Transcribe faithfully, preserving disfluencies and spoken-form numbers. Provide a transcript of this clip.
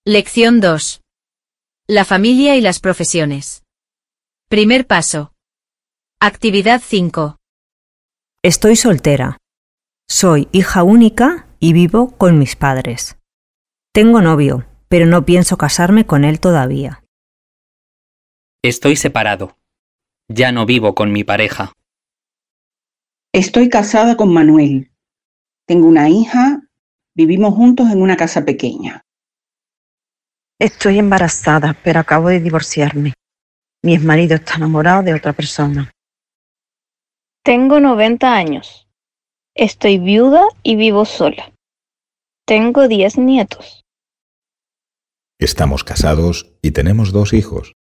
Lección dos. La familia y las profesiones. Primer paso. Actividad cinco. Estoy soltera. Soy hija única y vivo con mis padres. Tengo novio, pero no pienso casarme con él todavía. Estoy separado. Ya no vivo con mi pareja. Estoy casada con Manuel. Tengo una hija. Vivimos juntos en una casa pequeña. Estoy embarazada, pero acabo de divorciarme. Mi exmarido está enamorado de otra persona. Tengo noventa años. Estoy viuda y vivo sola. Tengo diez nietos. Estamos casados y tenemos dos hijos.